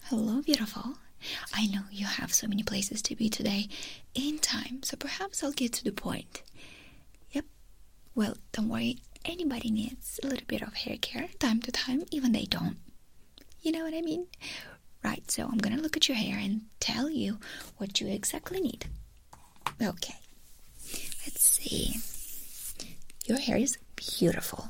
Hello, beautiful. I know you have so many places to be today in time, so perhaps I'll get to the point. Yep. Well, don't worry. Anybody needs a little bit of hair care time to time, even they don't. You know what I mean? Right, so I'm gonna look at your hair and tell you what you exactly need. Okay. Let's see. Your hair is beautiful.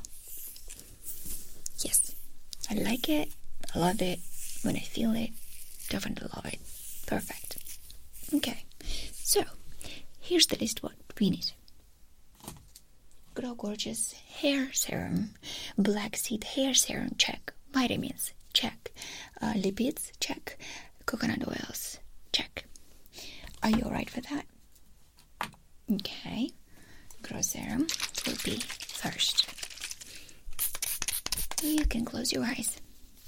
Yes. I like it. I love it. When I feel it, definitely love it. Perfect. Okay, so here's the list what we need. Grow Gorgeous hair serum, black seed hair serum, check. Vitamins, check. Lipids, check. Coconut oils, check. Are you alright for that? Okay, Grow serum will be first. You can close your eyes.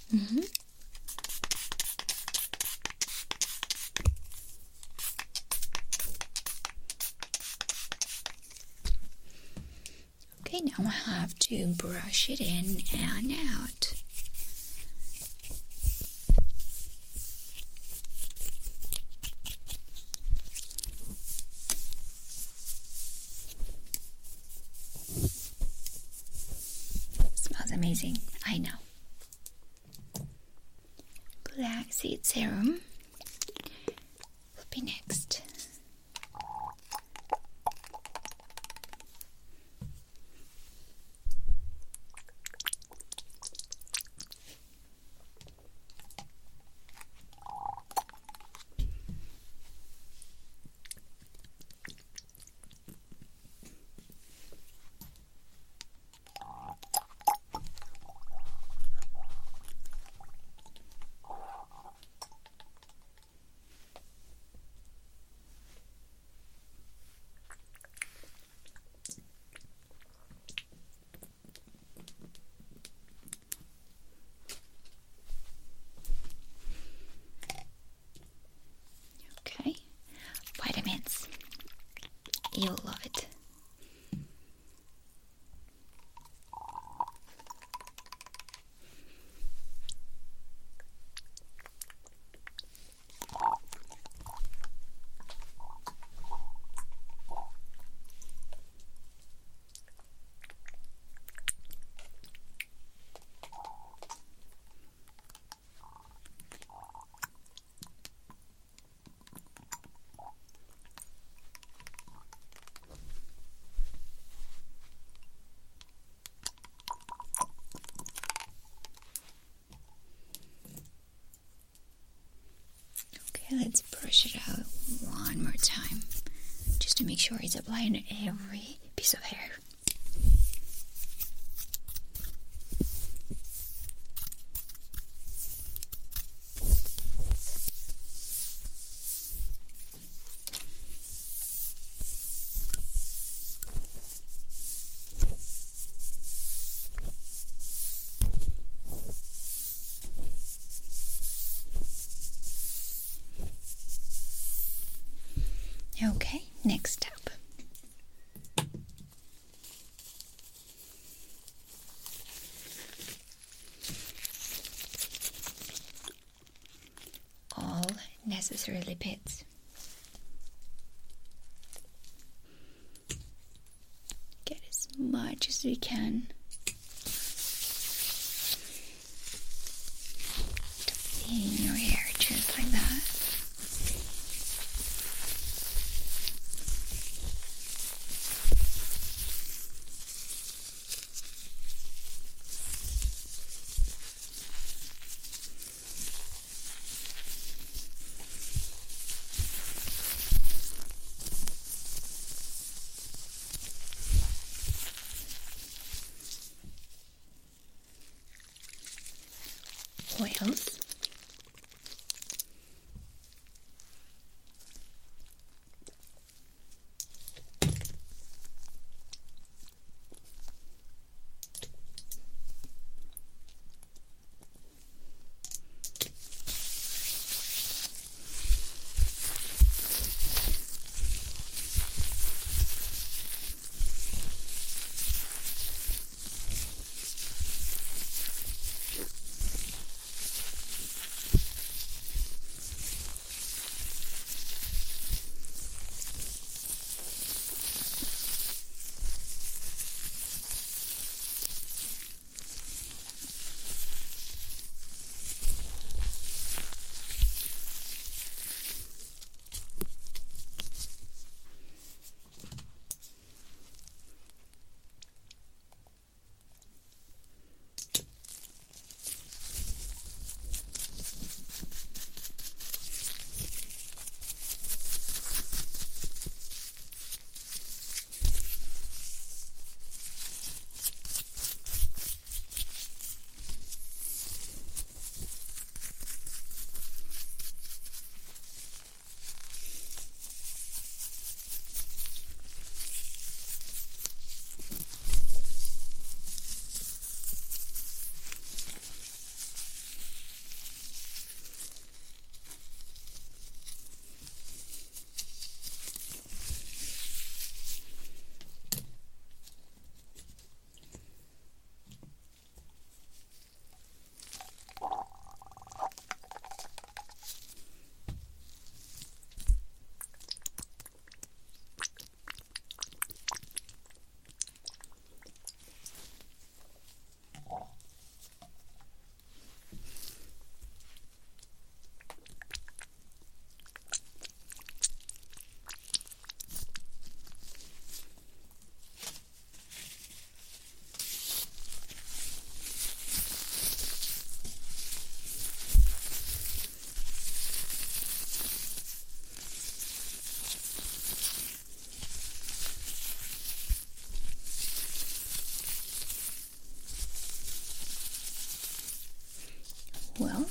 Okay, now I have to brush it in and out. Smells amazing, I know. Black seed serum will be next. Okay, vitamins. You'll love it. Okay, let's brush it out one more time, just to make sure it's applying to every piece of hair. Okay, next step. All necessary lipids. Get as much as we can. In your hair, just like that. Oils. Well,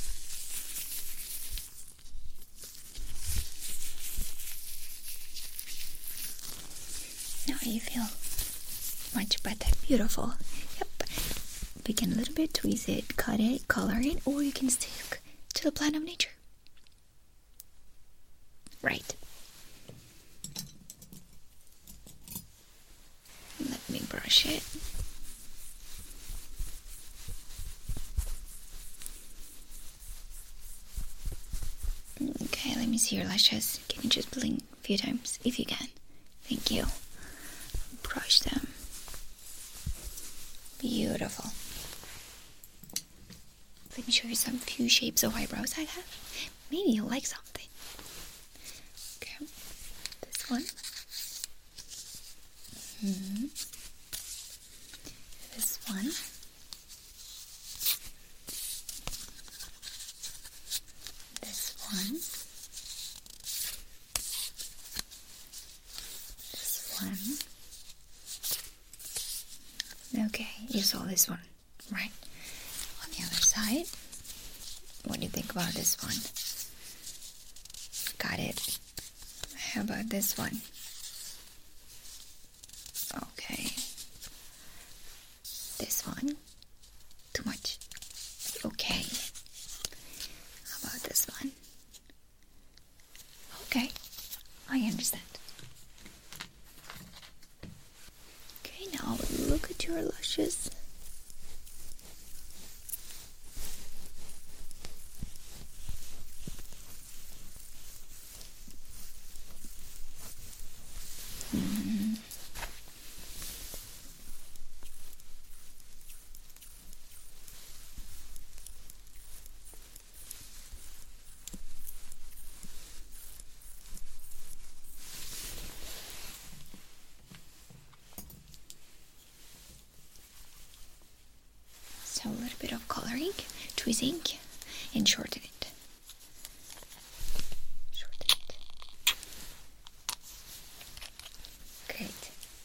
now you feel much better. Beautiful. Yep. We can a little bit tweeze it, cut it, color it, or you can stick to the plan of nature. Right. Let me brush it. Okay, let me see your lashes. Can you just blink a few times if you can? Thank you. Brush them. Beautiful. Let me show you some few shapes of eyebrows I have. Maybe you'll like something. Okay, this one. This one. This one. This one. Okay, you saw this one, right? On the other side, what do you think about this one? Got it. How about this one? Okay. This one? Too much. Okay. How about this one? Okay. I understand. Okay, now look at your lashes. So a little bit of coloring, tweezing, and shorten it. Shorten it. Great.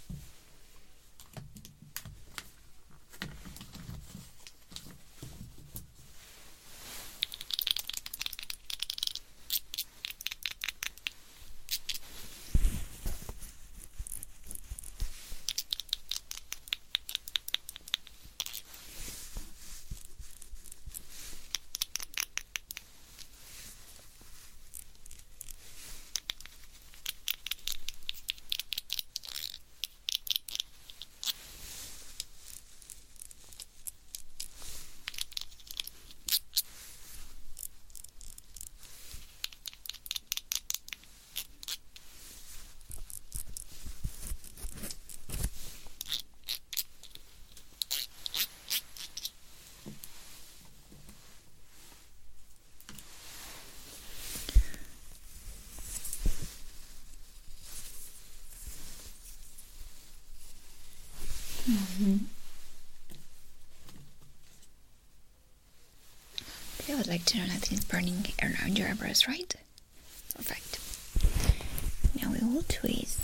Okay, I would like to know nothing is burning around your eyebrows, right? Perfect. Now we will tweeze.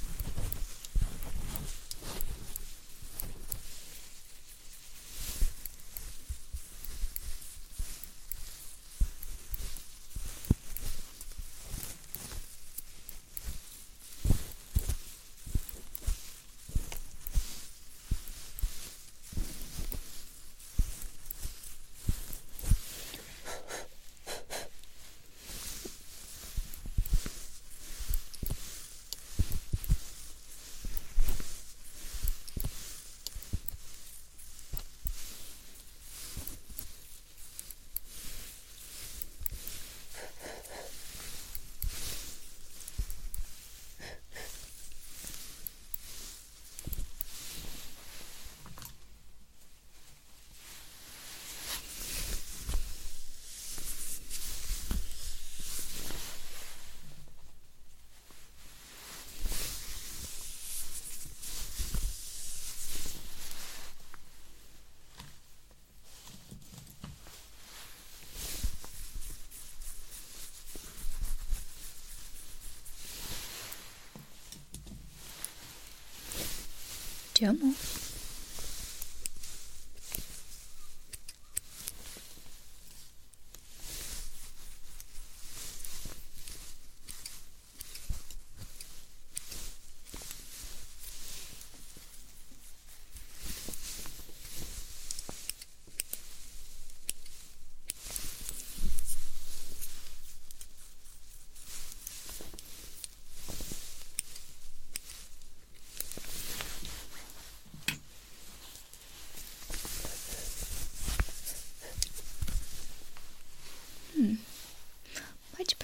Don't move.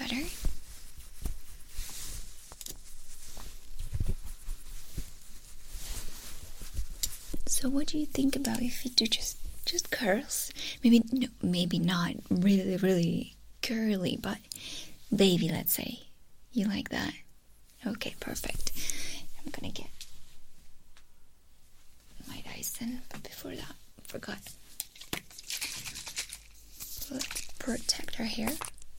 better? So what do you think about if you do just curls? Maybe no, maybe not really really curly, but baby, let's say. You like that? Okay, perfect. I'm gonna get my Dyson, but before that, I forgot. Let's protect our hair.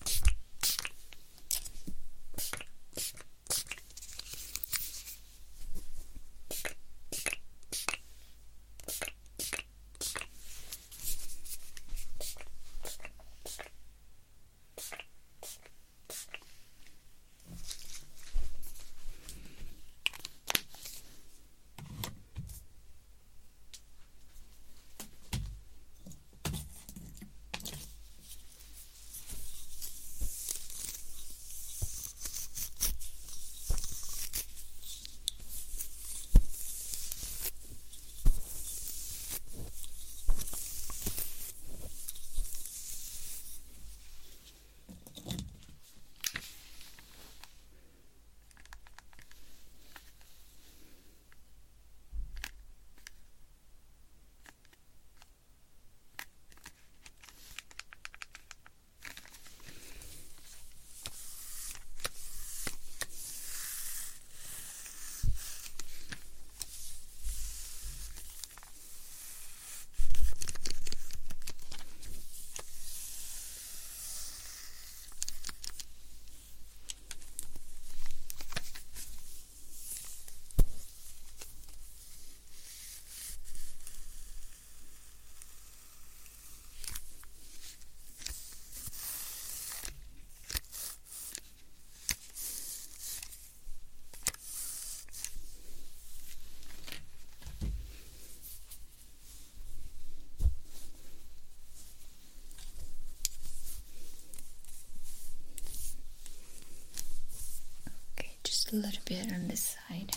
A little bit on this side.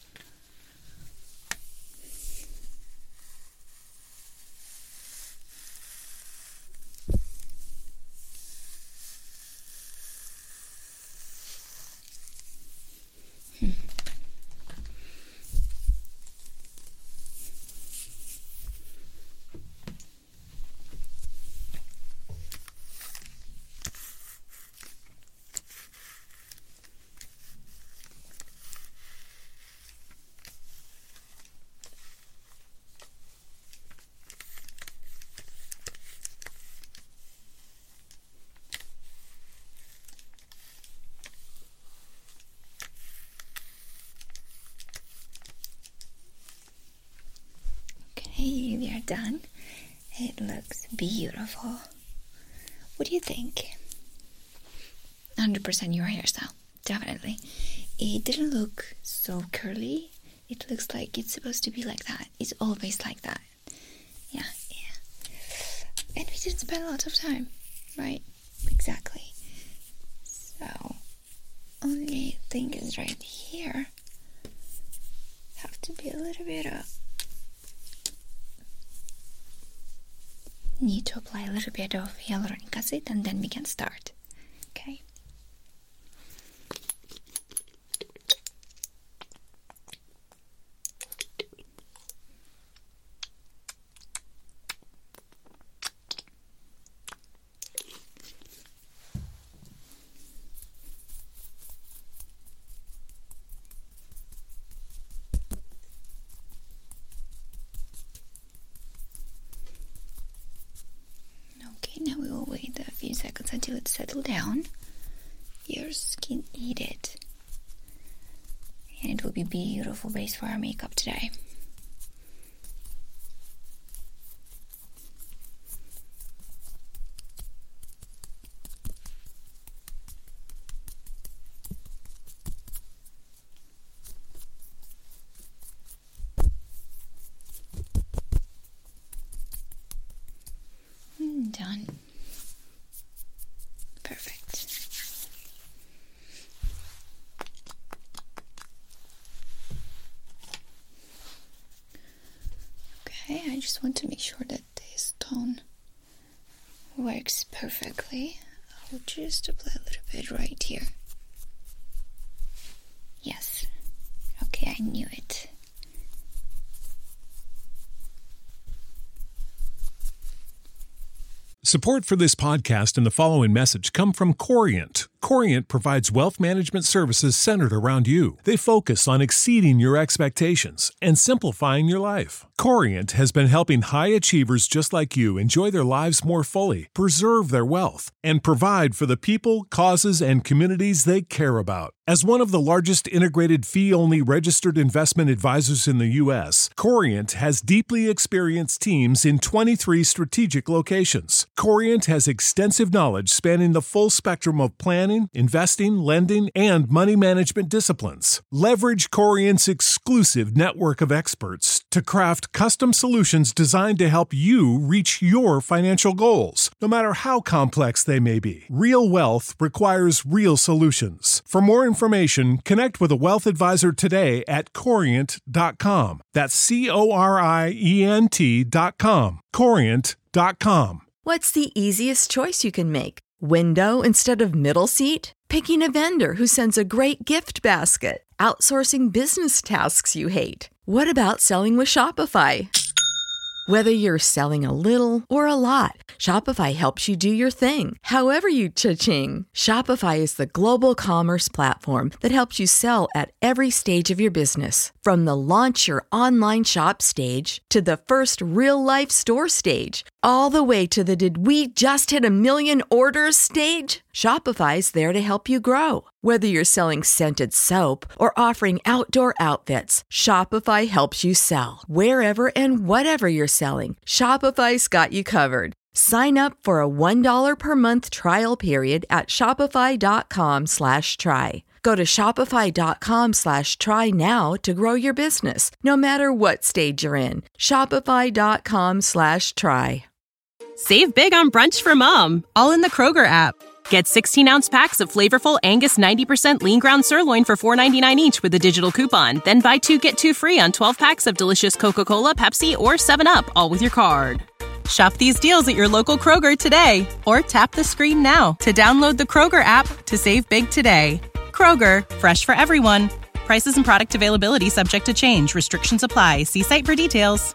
Okay, we are done. It looks beautiful. What do you think? 100% your hairstyle, definitely. It didn't look so curly. It looks like it's supposed to be like that. It's always like that. Yeah. And we didn't spend a lot of time, right? Exactly. So, only thing is right here. Have to be a little bit need to apply a little bit of hyaluronic acid and then we can start. Okay. Okay, now we will wait a few seconds until it settles down. Your skin eat it. And it will be a beautiful base for our makeup today. Done. Perfect. Okay, I just want to make sure that this tone works perfectly. I'll just apply a little bit right here. Yes. Okay, I knew it. Support for this podcast and the following message come from Corient. Corient provides wealth management services centered around you. They focus on exceeding your expectations and simplifying your life. Corient has been helping high achievers just like you enjoy their lives more fully, preserve their wealth, and provide for the people, causes, and communities they care about. As one of the largest integrated fee-only registered investment advisors in the U.S., Corient has deeply experienced teams in 23 strategic locations. Corient has extensive knowledge spanning the full spectrum of planning, investing, lending, and money management disciplines. Leverage Corient's exclusive network of experts to craft custom solutions designed to help you reach your financial goals, no matter how complex they may be. Real wealth requires real solutions. For more information, connect with a wealth advisor today at Corient.com. That's Corient.com. Corient.com. What's the easiest choice you can make? Window instead of middle seat? Picking a vendor who sends a great gift basket? Outsourcing business tasks you hate? What about selling with Shopify? Whether you're selling a little or a lot, Shopify helps you do your thing, however you cha-ching. Shopify is the global commerce platform that helps you sell at every stage of your business. From the launch your online shop stage to the first real-life store stage, all the way to the did we just hit 1 million orders stage. Shopify's there to help you grow. Whether you're selling scented soap or offering outdoor outfits, Shopify helps you sell. Wherever and whatever you're selling, Shopify's got you covered. Sign up for a $1 per month trial period at shopify.com/try. Go to shopify.com/try now to grow your business, no matter what stage you're in. Shopify.com/try. Save big on brunch for mom, all in the Kroger app. Get 16-ounce packs of flavorful Angus 90% lean ground sirloin for $4.99 each with a digital coupon. Then buy 2, get 2 free on 12 packs of delicious Coca-Cola, Pepsi, or 7-Up, all with your card. Shop these deals at your local Kroger today, or tap the screen now to download the Kroger app to save big today. Kroger, fresh for everyone. Prices and product availability subject to change. Restrictions apply. See site for details.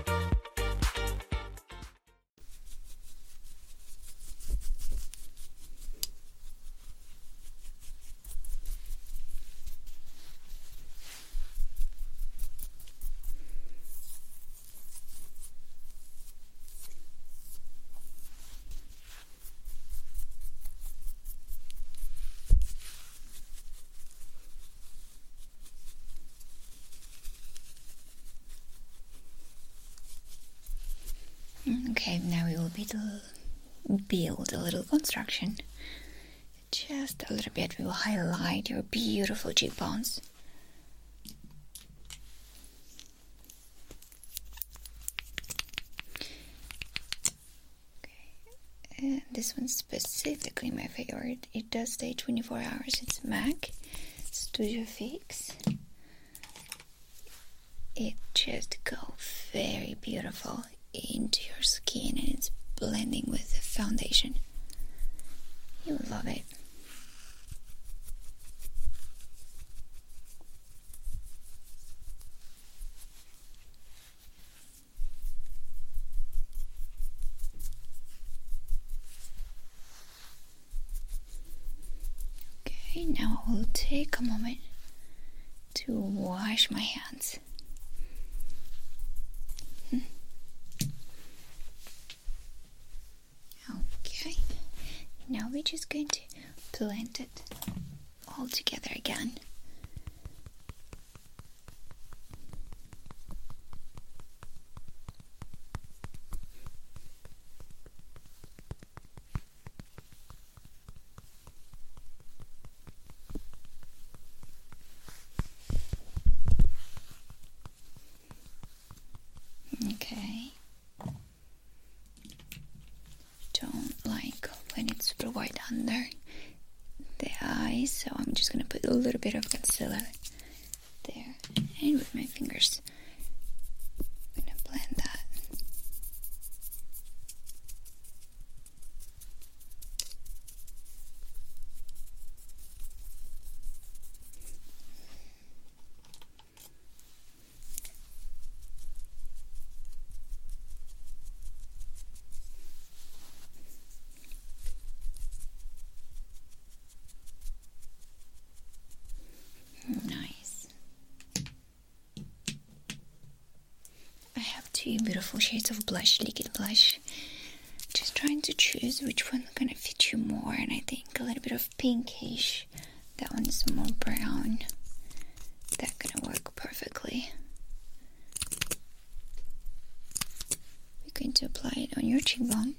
Okay, now we will build a little construction. Just a little bit. We will highlight your beautiful cheekbones. Okay, and this one's specifically my favorite. It does stay 24 hours. It's MAC Studio Fix. It just goes very beautiful into your skin, and it's blending with the foundation. You'll love it. Okay, now I will take a moment to wash my hands. Now we're just going to blend it all together again. Okay. Don't like when it's super white under the eyes, so I'm just gonna put a little bit of concealer there, and with my fingers I'm gonna blend that. few beautiful shades of blush, liquid blush. Just trying to choose which one gonna fit you more, and I think a little bit of pinkish. That one is more brown. That's gonna work perfectly. We're going to apply it on your cheekbone.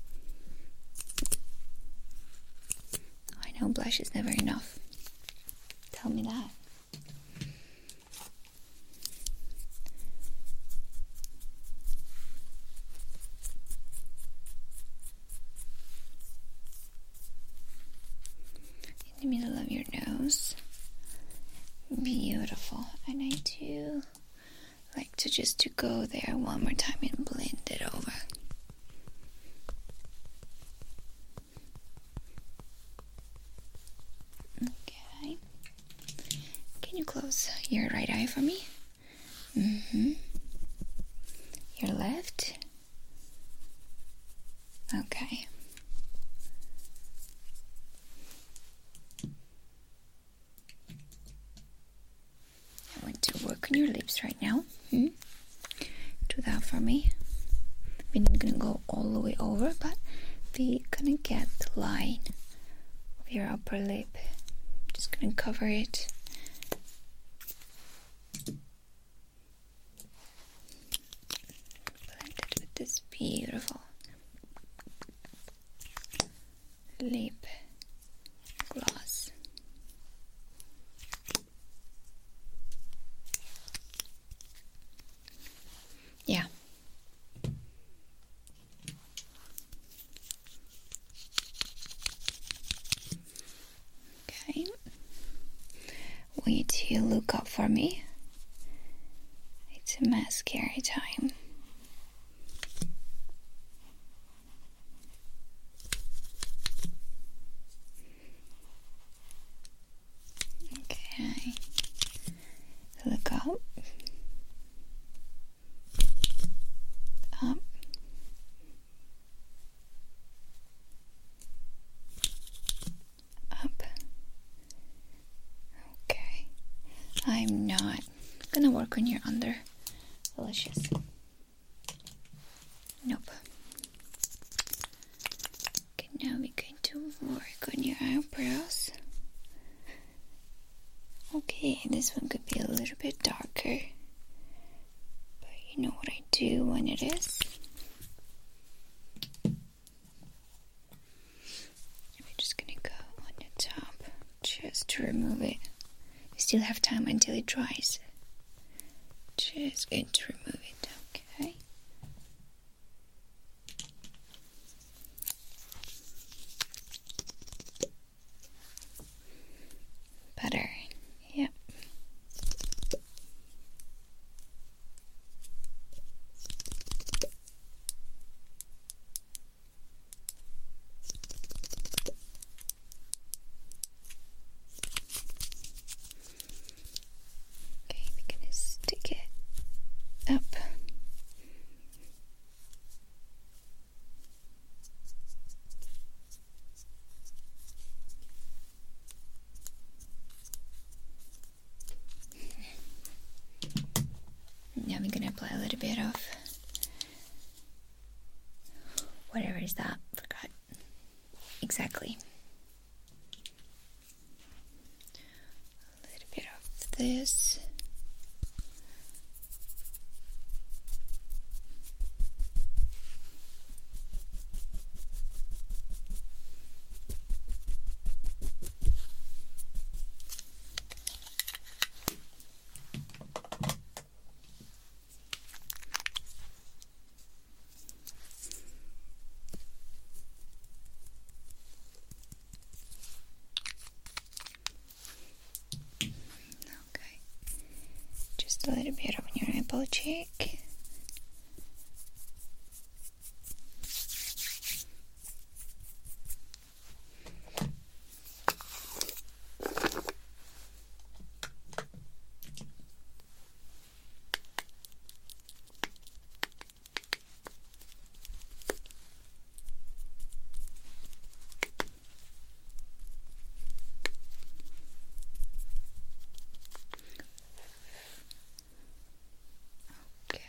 I know blush is never enough. Tell me that. In the middle of your nose. Beautiful. And I do like to go there one more time and blend it over. Okay. Can you close your right eye for me? Your left. Okay. I want to work on your lips right now. Do that for me. We're not gonna go all the way over, but we're gonna get the line of your upper lip. Just gonna cover it. Blend it with this beautiful lip gloss. Yeah. Okay. Wait till you look up for me. It's a mascara time. Okay. Look up. Up. Up. Okay. I'm not gonna work on your under lashes. Nope. Okay, now we're going to work on your eyebrows. Okay, this one could be a little bit darker. But you know what I do when it is? We're just gonna go on the top just to remove it. We still have time until it dries. Just going to remove it, okay? Better. Yep. Okay, we're gonna stick it up. Now we're gonna apply a little bit of whatever is that? Forgot exactly. A little bit of this. Okay, just a little bit on your nipple cheek. Okay.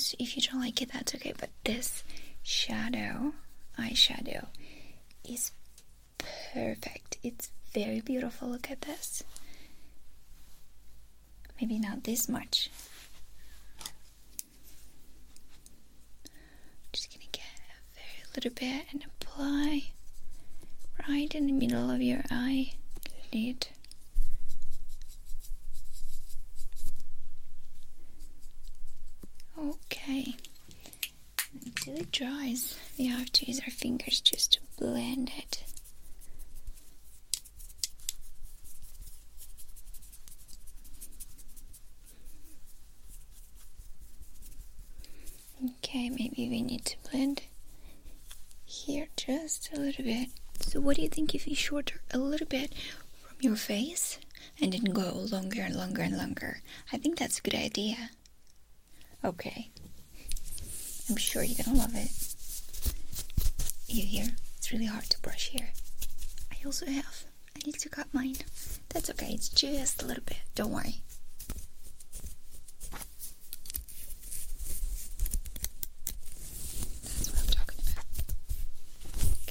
course, if you don't like it, that's okay. But this eyeshadow, is perfect. It's very beautiful. Look at this. Maybe not this much. Just gonna get a very little bit and apply right in the middle of your eyelid. Okay. Until it dries, we have to use our fingers just to blend it. Okay, maybe we need to blend here just a little bit. So what do you think if you shorter a little bit from your face and then go longer and longer and longer? I think that's a good idea. Okay. I'm sure you're gonna love it. You hear? It's really hard to brush here. I need to cut mine. That's okay, it's just a little bit. Don't worry. That's what I'm talking about. Okay.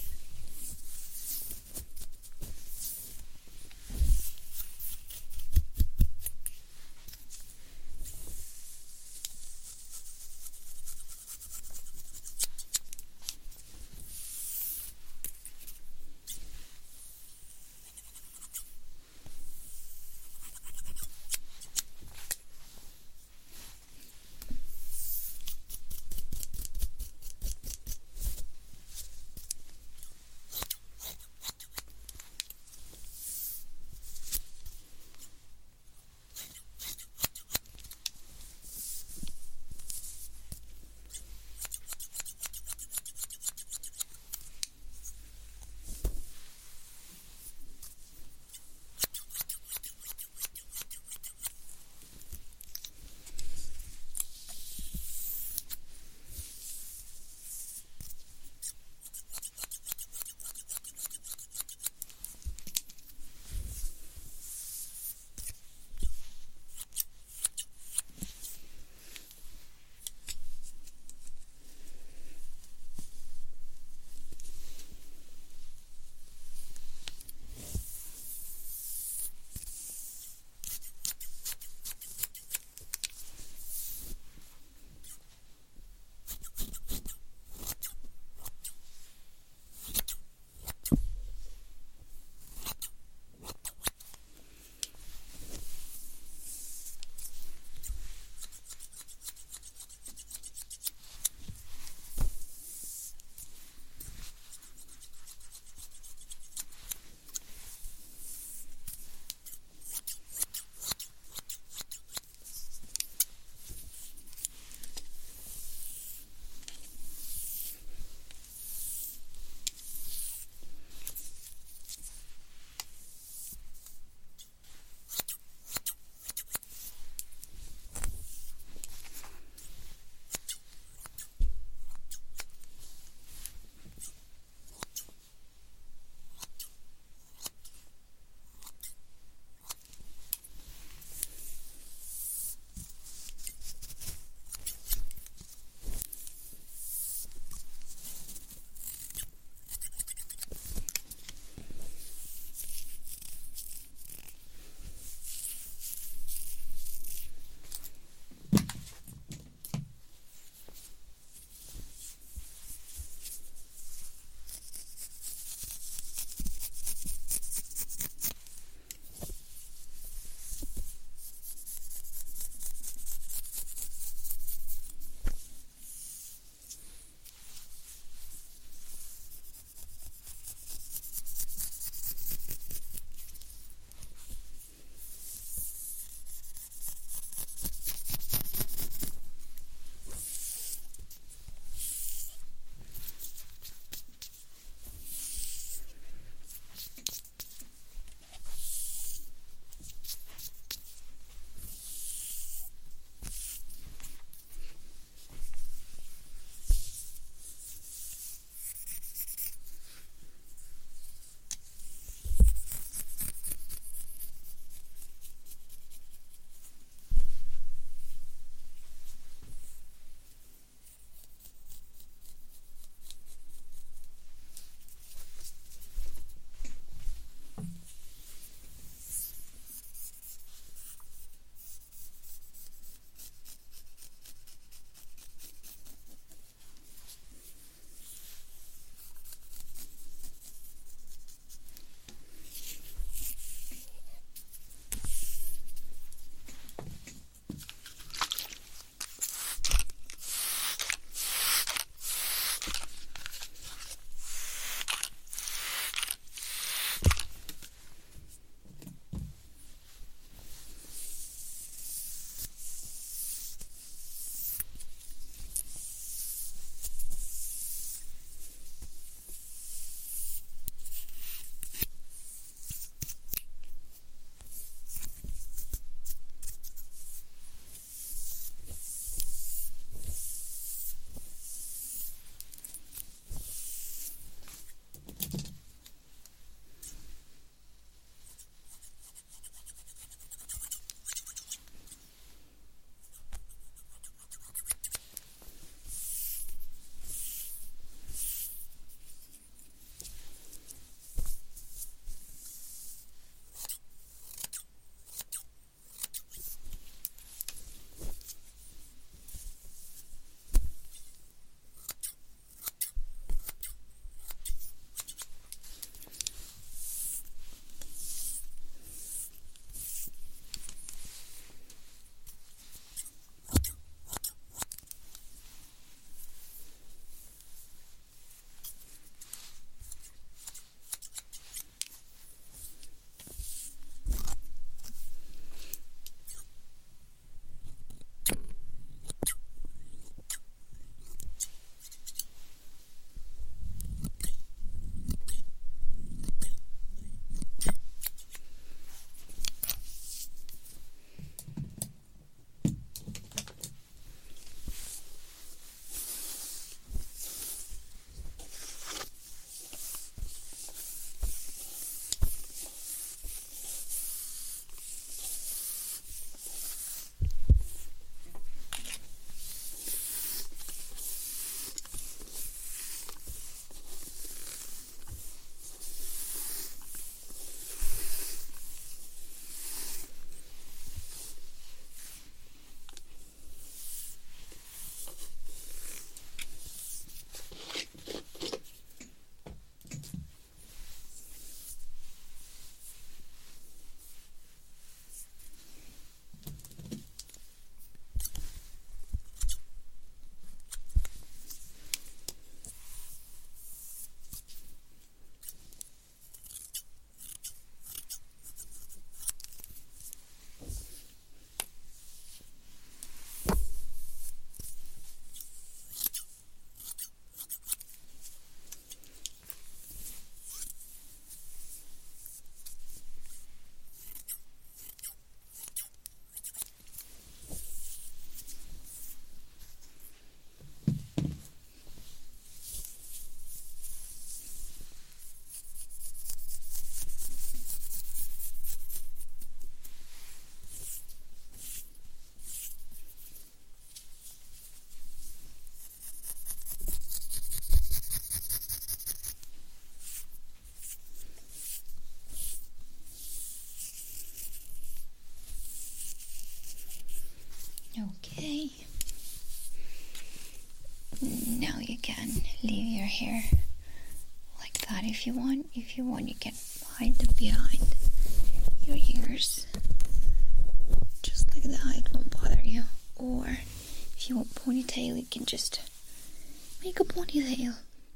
hair like that if you want. If you want, you can hide them behind your ears. Just like that, it won't bother you. Or if you want ponytail, you can just make a ponytail.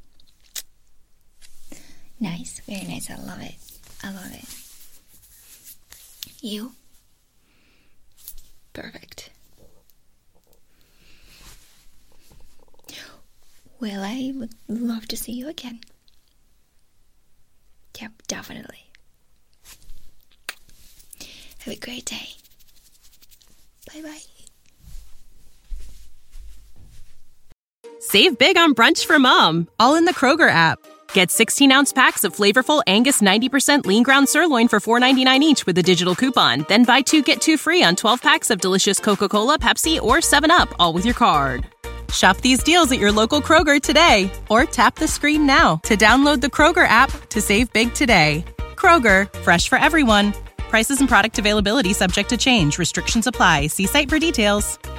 Nice, very nice. I love it. I love it. You? Perfect. Well, I would love to see you again. Yep, definitely. Have a great day. Bye-bye. Save big on brunch for mom, all in the Kroger app. Get 16-ounce packs of flavorful Angus 90% lean ground sirloin for $4.99 each with a digital coupon. Then buy 2, get 2 free on 12 packs of delicious Coca-Cola, Pepsi, or 7-Up, all with your card. Shop these deals at your local Kroger today, or tap the screen now to download the Kroger app to save big today. Kroger, fresh for everyone. Prices and product availability subject to change. Restrictions apply. See site for details.